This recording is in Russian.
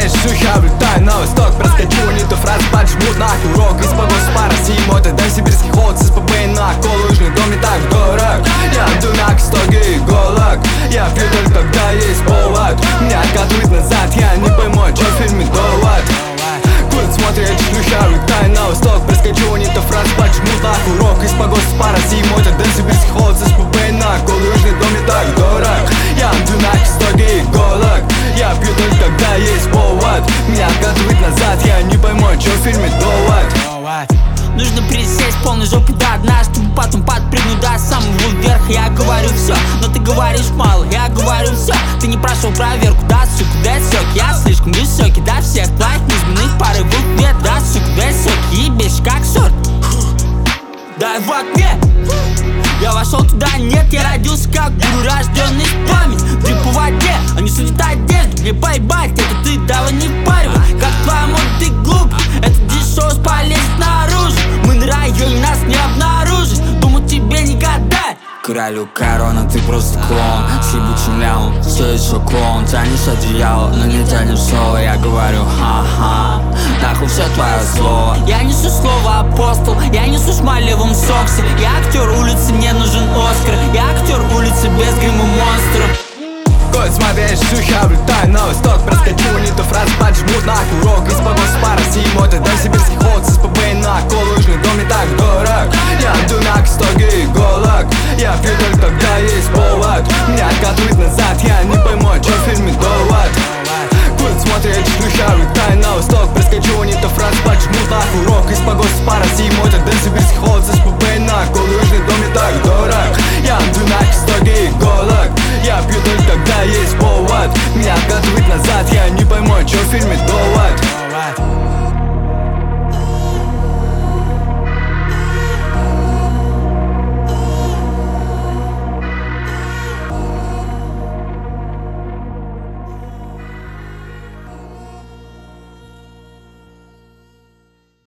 смотришь, я влетаю на восток. Проскочу не ту фразу, поджму на курок. Из погос по России, мой тогда сибирский холод. С СПБ на лыжный дом не так дорог. Я иду на кстоге иголок. Я пью только когда есть повод. Меня откатывает назад, я не пойму, о чем в фильме довод. Курит, смотришь, я влетаю на восток. Проскочу не ту фразу, поджму на курок. Из погос по России, мой тогда сибирский холод. С СПБ на лыжный дом не так дорог. Я иду на кстоге иголок. Я пью только когда есть повод. Меня откатывает назад, я не пойму, о чем в фильме довод. Нужно присесть полной жопой до дна, чтобы потом подпрыгнуть до самого верха. Я говорю все, но ты говоришь мало. Я говорю все, ты не прошел проверку. Да, сука, да, сок, я слишком высокий. До всех твоих низменных порывов нет. Да, сука, да, сок, ебешь как сорт. Дай в окне. Я вошел туда, нет, я родился как гуру, рожденный в память. Ты по воде, а не судит одежду. Мне поебать, это ты давай не впаривай. Как твоя мода, ты глуп. Это дешевость полезет наружу. Мы на районе, нас не обнаружить. Думал, тебе не гадать. Королю корона, ты просто клон. С ебучим лямом, все еще клон. Тянешь одеяло, но не тянешь слово. Я говорю, ха-ха, нахуй все твое слово. Я несу слово апостол, я несу шмаль в левом соксе. Я актер улицы, мне нужен Оскар. Я актер улицы без грима монстров. Кот, смотришь, я влетаю на восток. Проскочу не ту фразу, поджмут на курок. Из погос по России, мой тогда сибирский холод. С СПБ на лыжный дом не так дорог. Я иду на кстоге иголок. Я пью только когда есть повод. Меня откатывает назад, я не пойму, о чем в фильме довод. Кот, смотришь, я влетаю на восток. Проскочу не ту фразу, поджмут на курок. Из погос по России, мой тогда сибирский холод. С СПБ на лыжный дом не так дорог. Я иду на кстоге иголок. Я пью только когда есть повод. Меня откатывает назад, я не пойму, о чем в фильме довод.